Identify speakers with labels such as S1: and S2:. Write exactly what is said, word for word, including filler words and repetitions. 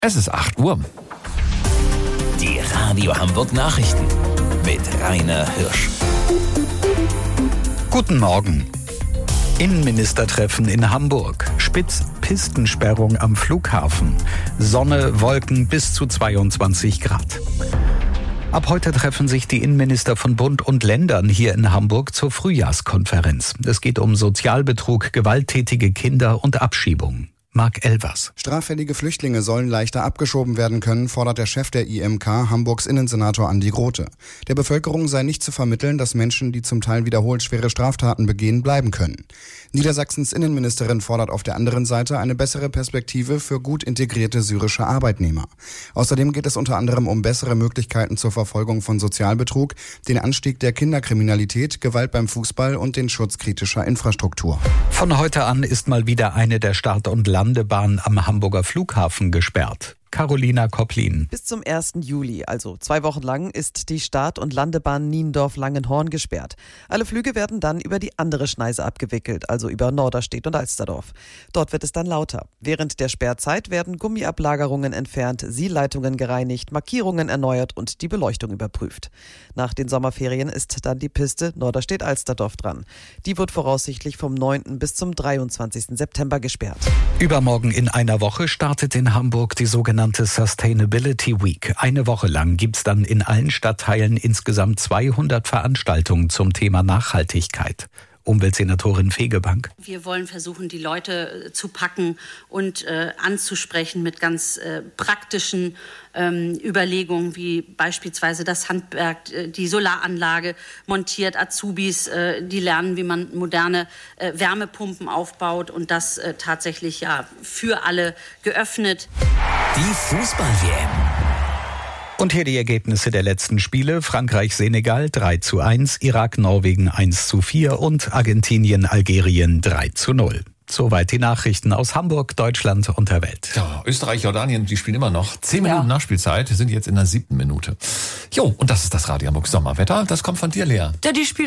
S1: Es ist acht Uhr.
S2: Die Radio Hamburg Nachrichten mit Rainer Hirsch.
S3: Guten Morgen. Innenministertreffen in Hamburg. Spitz-Pistensperrung am Flughafen. Sonne, Wolken bis zu zweiundzwanzig Grad. Ab heute treffen sich die Innenminister von Bund und Ländern hier in Hamburg zur Frühjahrskonferenz. Es geht um Sozialbetrug, gewalttätige Kinder und Abschiebung. Marc Elvers.
S4: Straffällige Flüchtlinge sollen leichter abgeschoben werden können, fordert der Chef der I M K, Hamburgs Innensenator Andi Grote. Der Bevölkerung sei nicht zu vermitteln, dass Menschen, die zum Teil wiederholt schwere Straftaten begehen, bleiben können. Niedersachsens Innenministerin fordert auf der anderen Seite eine bessere Perspektive für gut integrierte syrische Arbeitnehmer. Außerdem geht es unter anderem um bessere Möglichkeiten zur Verfolgung von Sozialbetrug, den Anstieg der Kinderkriminalität, Gewalt beim Fußball und den Schutz kritischer Infrastruktur.
S3: Von heute an ist mal wieder eine der Start- und Landebahn am Hamburger Flughafen gesperrt. Carolina Kopplin.
S5: Bis zum ersten Juli, also zwei Wochen lang, ist die Start- und Landebahn Niendorf-Langenhorn gesperrt. Alle Flüge werden dann über die andere Schneise abgewickelt, also über Norderstedt und Alsterdorf. Dort wird es dann lauter. Während der Sperrzeit werden Gummiablagerungen entfernt, Sielleitungen gereinigt, Markierungen erneuert und die Beleuchtung überprüft. Nach den Sommerferien ist dann die Piste Norderstedt-Alsterdorf dran. Die wird voraussichtlich vom neunten bis zum dreiundzwanzigsten September gesperrt.
S3: Übermorgen in einer Woche startet in Hamburg die sogenannte Sustainability Week. Eine Woche lang gibt's dann in allen Stadtteilen insgesamt zweihundert Veranstaltungen zum Thema Nachhaltigkeit. Umweltsenatorin Fegebank.
S6: Wir wollen versuchen, die Leute äh, zu packen und äh, anzusprechen mit ganz äh, praktischen ähm, Überlegungen, wie beispielsweise das Handwerk, äh, die Solaranlage montiert, Azubis, äh, die lernen, wie man moderne äh, Wärmepumpen aufbaut und das äh, tatsächlich ja für alle geöffnet.
S2: Die Fußball-W M.
S3: Und hier die Ergebnisse der letzten Spiele. Frankreich-Senegal drei zu eins, Irak-Norwegen eins zu vier und Argentinien-Algerien drei zu null. Soweit die Nachrichten aus Hamburg, Deutschland und der Welt.
S1: Ja, Österreich, Jordanien, die spielen immer noch. Zehn Minuten ja. Nachspielzeit, sind jetzt in der siebten Minute. Jo, und das ist das Radio Hamburg Sommerwetter. Das kommt von dir, Lea.
S7: Ja, die spielen